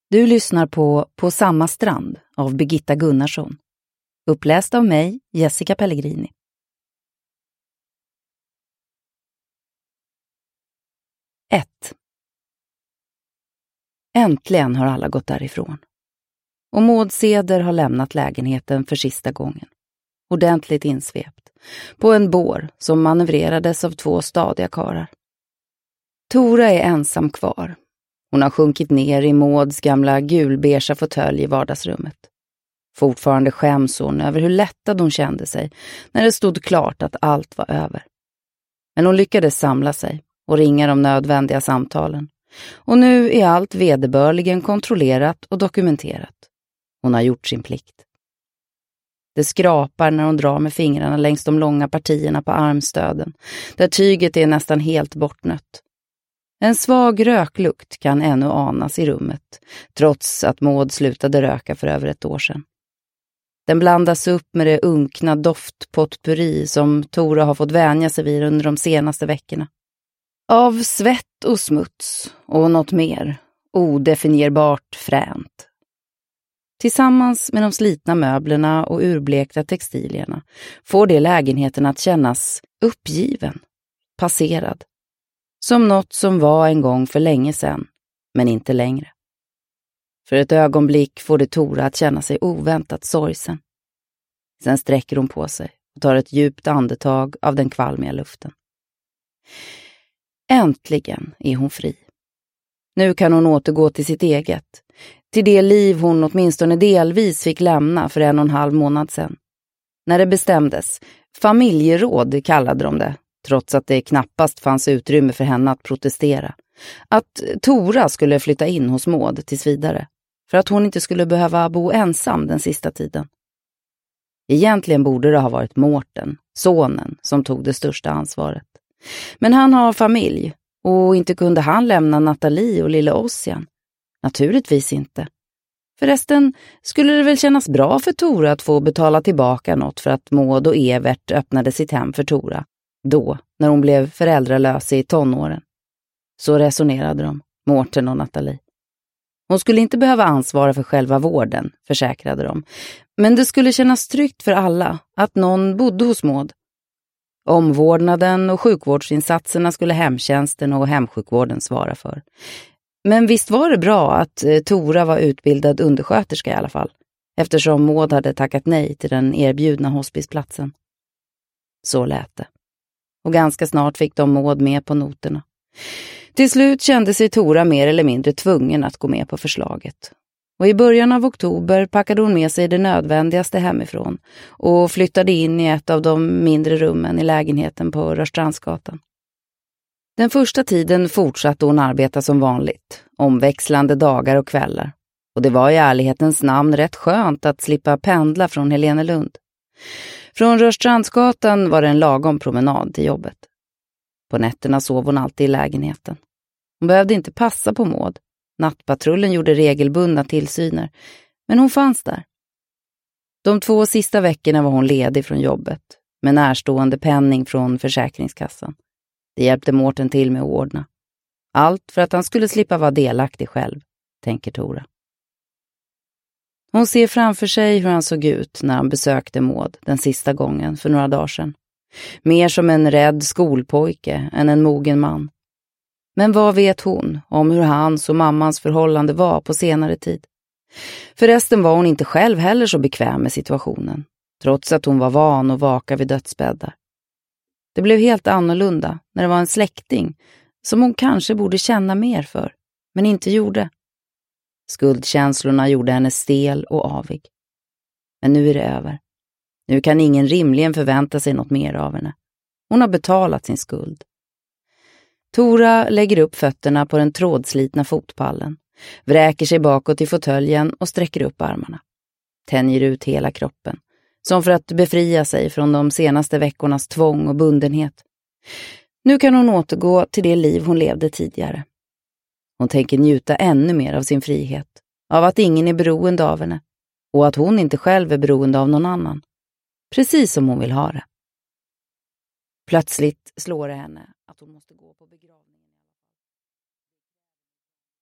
Du lyssnar på samma strand av Birgitta Gunnarsson. Uppläst av mig, Jessica Pellegrini. 1. Äntligen har alla gått därifrån. Och Maud Ceder har lämnat lägenheten för sista gången. Ordentligt insvept. På en bår som manövrerades av 2 stadiga karlar. Tora är ensam kvar. Hon har sjunkit ner i Mauds gamla gulbeige fåtölj i vardagsrummet. Fortfarande skäms hon över hur lättad hon kände sig när det stod klart att allt var över. Men hon lyckades samla sig och ringa de nödvändiga samtalen. Och nu är allt vederbörligen kontrollerat och dokumenterat. Hon har gjort sin plikt. Det skrapar när hon drar med fingrarna längs de långa partierna på armstöden, där tyget är nästan helt bortnött. En svag röklukt kan ännu anas i rummet, trots att Maud slutade röka för över ett år sedan. Den blandas upp med det unkna doftpotpurri som Tora har fått vänja sig vid under de senaste veckorna. Av svett och smuts och något mer, odefinierbart fränt. Tillsammans med de slitna möblerna och urblekta textilierna får det lägenheten att kännas uppgiven, passerad. Som något som var en gång för länge sedan, men inte längre. För ett ögonblick får det Tora att känna sig oväntat sorgsen. Sen sträcker hon på sig och tar ett djupt andetag av den kvalmiga luften. Äntligen är hon fri. Nu kan hon återgå till sitt eget. Till det liv hon åtminstone delvis fick lämna för 1,5 månad sedan. När det bestämdes, familjeråd kallade de det, trots att det knappast fanns utrymme för henne att protestera. Att Tora skulle flytta in hos Maud tills vidare, för att hon inte skulle behöva bo ensam den sista tiden. Egentligen borde det ha varit Mårten, sonen, som tog det största ansvaret. Men han har familj, och inte kunde han lämna Nathalie och lilla Ossian. Naturligtvis inte. Förresten skulle det väl kännas bra för Tora att få betala tillbaka något för att Maud och Evert öppnade sitt hem för Tora. Då, när hon blev föräldralös i tonåren. Så resonerade de, Mårten och Nathalie. Hon skulle inte behöva ansvara för själva vården, försäkrade de. Men det skulle kännas tryggt för alla att någon bodde hos Maud. Omvårdnaden och sjukvårdsinsatserna skulle hemtjänsten och hemsjukvården svara för. Men visst var det bra att Tora var utbildad undersköterska i alla fall, eftersom Maud hade tackat nej till den erbjudna hospisplatsen. Så lät det. Och ganska snart fick de Maud med på noterna. Till slut kände sig Tora mer eller mindre tvungen att gå med på förslaget. Och i början av oktober packade hon med sig det nödvändigaste hemifrån och flyttade in i ett av de mindre rummen i lägenheten på Rörstrandsgatan. Den första tiden fortsatte hon arbeta som vanligt, omväxlande dagar och kvällar. Och det var i ärlighetens namn rätt skönt att slippa pendla från Helenelund. Från Rörstrandsgatan var det en lagom promenad till jobbet. På nätterna sov hon alltid i lägenheten. Hon behövde inte passa på Maud. Nattpatrullen gjorde regelbundna tillsyner, men hon fanns där. De 2 sista veckorna var hon ledig från jobbet, med närstående penning från Försäkringskassan. Det hjälpte Mårten till med att ordna. Allt för att han skulle slippa vara delaktig själv, tänker Tora. Hon ser framför sig hur han såg ut när han besökte Maud den sista gången för några dagar sedan. Mer som en rädd skolpojke än en mogen man. Men vad vet hon om hur hans och mammans förhållande var på senare tid? Förresten var hon inte själv heller så bekväm med situationen, trots att hon var van att vaka vid dödsbäddar. Det blev helt annorlunda när det var en släkting som hon kanske borde känna mer för, men inte gjorde. Skuldkänslorna gjorde henne stel och avig. Men nu är det över. Nu kan ingen rimligen förvänta sig något mer av henne. Hon har betalat sin skuld. Tora lägger upp fötterna på den trådslitna fotpallen, vräker sig bakåt i fåtöljen och sträcker upp armarna. Tänjer ut hela kroppen, som för att befria sig från de senaste veckornas tvång och bundenhet. Nu kan hon återgå till det liv hon levde tidigare. Hon tänker njuta ännu mer av sin frihet, av att ingen är beroende av henne och att hon inte själv är beroende av någon annan. Precis som hon vill ha det. Plötsligt slår det henne att hon måste gå på begravning.